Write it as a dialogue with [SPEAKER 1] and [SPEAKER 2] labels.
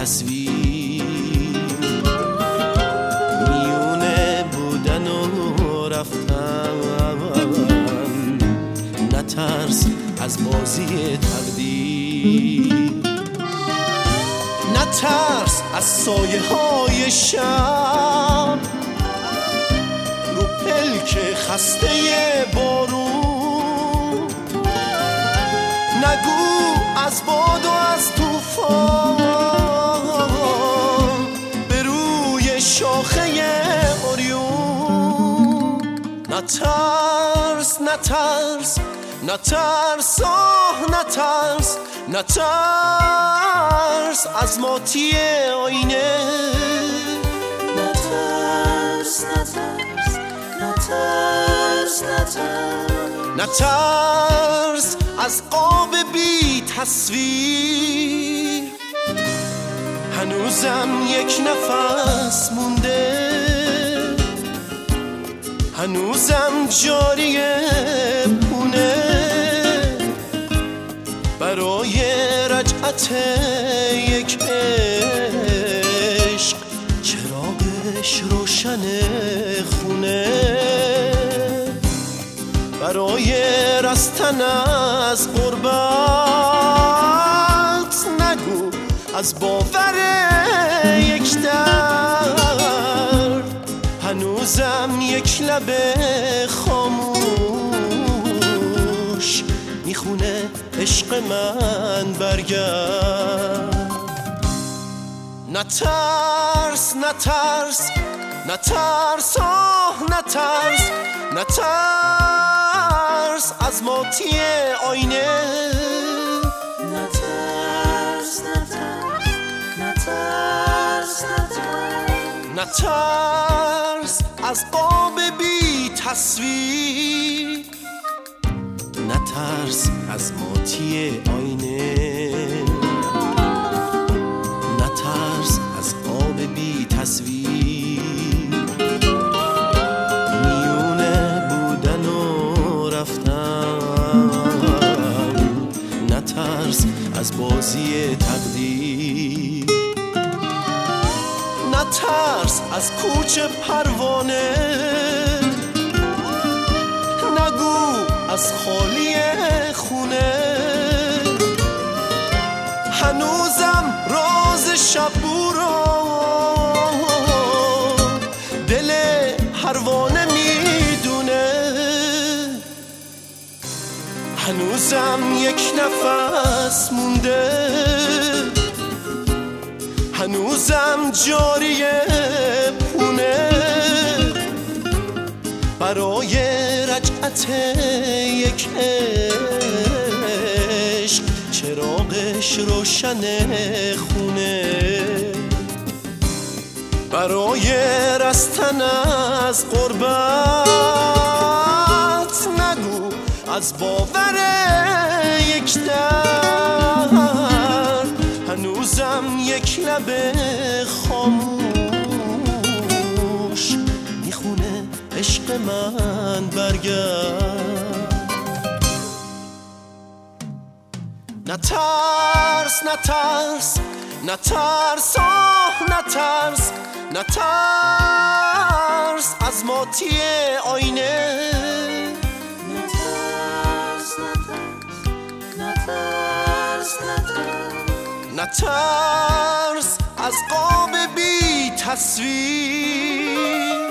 [SPEAKER 1] تصویر، میونه بودن و رفتن، نترس از بازی تقدیر، نترس از سایه های شب رو پلک خسته بارون، نگو از باد و از طوفان به روی شاخه اوریون. نترس نترس نترس آه نترس، نترس از ماتی آینه، نترس نترس نترس نترس، نترس از قاب بی تصویر، هنوزم یک نفس مونده، هنوزم جاریه پونه برای رجعت یک عشق، چراغش روشن خونه برای رستن از غربت، نگو از باور یک درد، هنوزم یک لب خاموش میخونه عشق من برگرد. نترس نترس نترس آه نترس، نترس از ماتی آینه، نترس نترس نترس نترس، نترس از قاب بی تصویر، نترس از ماتی آینه، نترس از قاب بی تصویر، میونه بودن و رفتن، نترس از بازی تقدیر، نترس از کوچه پروانه، نگو از خالی خونه، هنوزم راز شبو رو دل پروانه میدونه، هنوزم یک نفس مونده، هنوزم جاریه پونه برای رجعت یک عشق، چراغش روشن خونه برای رستن از غربت، نگو از باور یک درد، هنوزم یک لب خاموش میخونه عشق من برگرد. نترس نترس نترس آه نترس، نترس از ماتی آینه، نترس نترس نترس نترس از قاب بی تصویر،